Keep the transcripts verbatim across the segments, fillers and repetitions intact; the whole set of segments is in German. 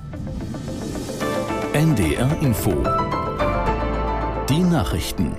N D R Info. Die Nachrichten.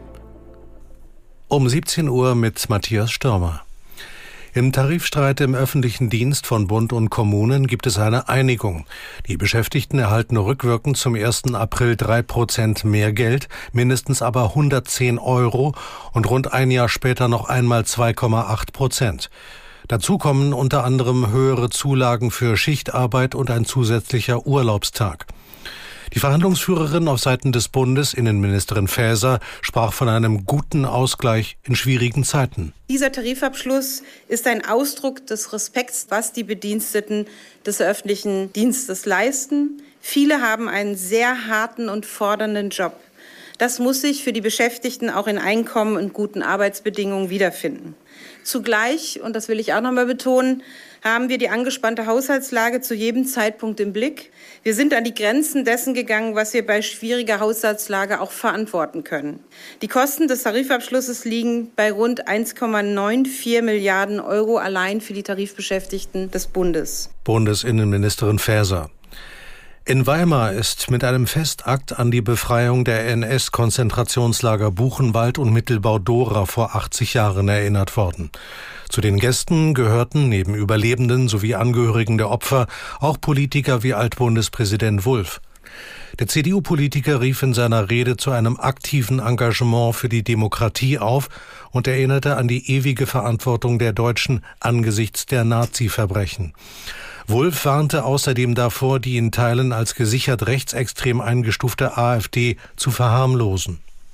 Um siebzehn Uhr mit Matthias Stürmer. Im Tarifstreit im öffentlichen Dienst von Bund und Kommunen gibt es eine Einigung. Die Beschäftigten erhalten rückwirkend zum ersten April drei Prozent mehr Geld, mindestens aber hundertzehn Euro und rund ein Jahr später noch einmal zwei Komma acht Prozent. Dazu kommen unter anderem höhere Zulagen für Schichtarbeit und ein zusätzlicher Urlaubstag. Die Verhandlungsführerin auf Seiten des Bundes, Innenministerin Faeser, sprach von einem guten Ausgleich in schwierigen Zeiten. Dieser Tarifabschluss ist ein Ausdruck des Respekts, was die Bediensteten des öffentlichen Dienstes leisten. Viele haben einen sehr harten und fordernden Job. Das muss sich für die Beschäftigten auch in Einkommen und guten Arbeitsbedingungen wiederfinden. Zugleich, und das will ich auch noch mal betonen, haben wir die angespannte Haushaltslage zu jedem Zeitpunkt im Blick. Wir sind an die Grenzen dessen gegangen, was wir bei schwieriger Haushaltslage auch verantworten können. Die Kosten des Tarifabschlusses liegen bei rund eins Komma vierundneunzig Milliarden Euro allein für die Tarifbeschäftigten des Bundes. Bundesinnenministerin Faeser. In Weimar ist mit einem Festakt an die Befreiung der N S-Konzentrationslager Buchenwald und Mittelbau-Dora vor achtzig Jahren erinnert worden. Zu den Gästen gehörten neben Überlebenden sowie Angehörigen der Opfer auch Politiker wie Altbundespräsident Wulff. Der C D U-Politiker rief in seiner Rede zu einem aktiven Engagement für die Demokratie auf und erinnerte an die ewige Verantwortung der Deutschen angesichts der Nazi-Verbrechen. Wulff warnte außerdem davor, die in Teilen als gesichert rechtsextrem eingestufte AfD zu verharmlosen.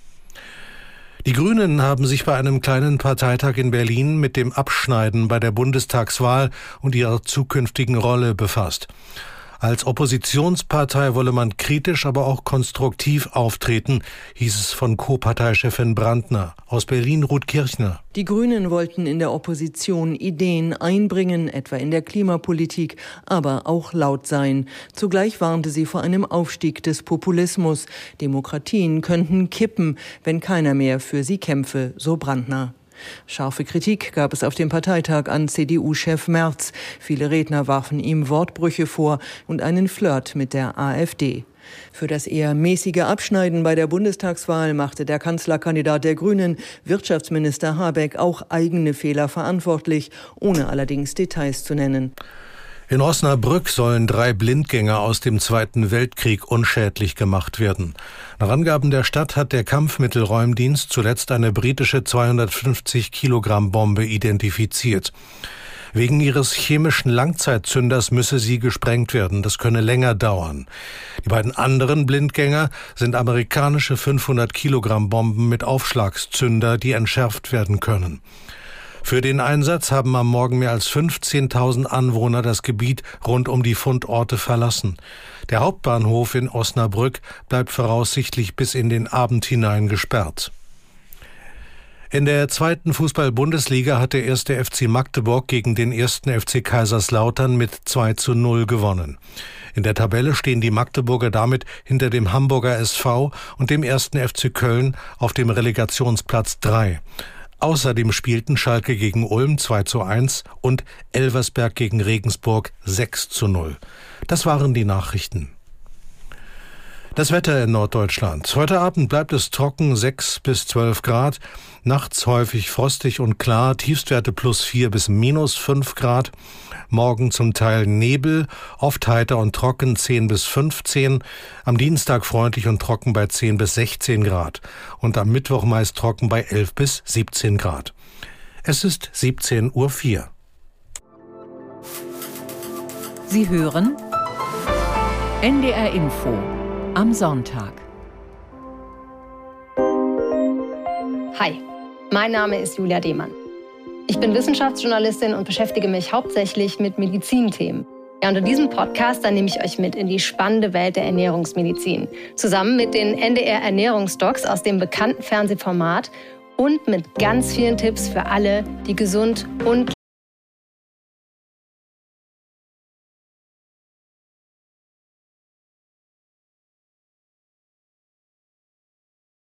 Die Grünen haben sich bei einem kleinen Parteitag in Berlin mit dem Abschneiden bei der Bundestagswahl und ihrer zukünftigen Rolle befasst. Als Oppositionspartei wolle man kritisch, aber auch konstruktiv auftreten, hieß es von Co-Parteichefin Brandner. Aus Berlin Ruth Kirchner. Die Grünen wollten in der Opposition Ideen einbringen, etwa in der Klimapolitik, aber auch laut sein. Zugleich warnte sie vor einem Aufstieg des Populismus. Demokratien könnten kippen, wenn keiner mehr für sie kämpfe, so Brandner. Scharfe Kritik gab es auf dem Parteitag an C D U-Chef Merz. Viele Redner warfen ihm Wortbrüche vor und einen Flirt mit der AfD. Für das eher mäßige Abschneiden bei der Bundestagswahl machte der Kanzlerkandidat der Grünen, Wirtschaftsminister Habeck, auch eigene Fehler verantwortlich, ohne allerdings Details zu nennen. In Osnabrück sollen drei Blindgänger aus dem Zweiten Weltkrieg unschädlich gemacht werden. Nach Angaben der Stadt hat der Kampfmittelräumdienst zuletzt eine britische zweihundertfünfzig Kilogramm Bombe identifiziert. Wegen ihres chemischen Langzeitzünders müsse sie gesprengt werden. Das könne länger dauern. Die beiden anderen Blindgänger sind amerikanische fünfhundert Kilogramm Bomben mit Aufschlagszünder, die entschärft werden können. Für den Einsatz haben am Morgen mehr als fünfzehntausend Anwohner das Gebiet rund um die Fundorte verlassen. Der Hauptbahnhof in Osnabrück bleibt voraussichtlich bis in den Abend hinein gesperrt. In der zweiten Fußball-Bundesliga hat der erste F C Magdeburg gegen den ersten F C Kaiserslautern mit zwei zu null gewonnen. In der Tabelle stehen die Magdeburger damit hinter dem Hamburger S V und dem ersten F C Köln auf dem Relegationsplatz drei. Außerdem spielten Schalke gegen Ulm zwei zu eins und Elversberg gegen Regensburg sechs zu null. Das waren die Nachrichten. Das Wetter in Norddeutschland. Heute Abend bleibt es trocken, sechs bis zwölf Grad. Nachts häufig frostig und klar, Tiefstwerte plus vier bis minus fünf Grad. Morgen zum Teil Nebel, oft heiter und trocken, zehn bis fünfzehn. Am Dienstag freundlich und trocken bei zehn bis sechzehn Grad. Und am Mittwoch meist trocken bei elf bis siebzehn Grad. Es ist siebzehn Uhr vier. Sie hören N D R Info am Sonntag. Hi, mein Name ist Julia Dehmann. Ich bin Wissenschaftsjournalistin und beschäftige mich hauptsächlich mit Medizinthemen. Ja, und in diesem Podcast, da nehme ich euch mit in die spannende Welt der Ernährungsmedizin. Zusammen mit den N D R Ernährungsdocs aus dem bekannten Fernsehformat und mit ganz vielen Tipps für alle, die gesund und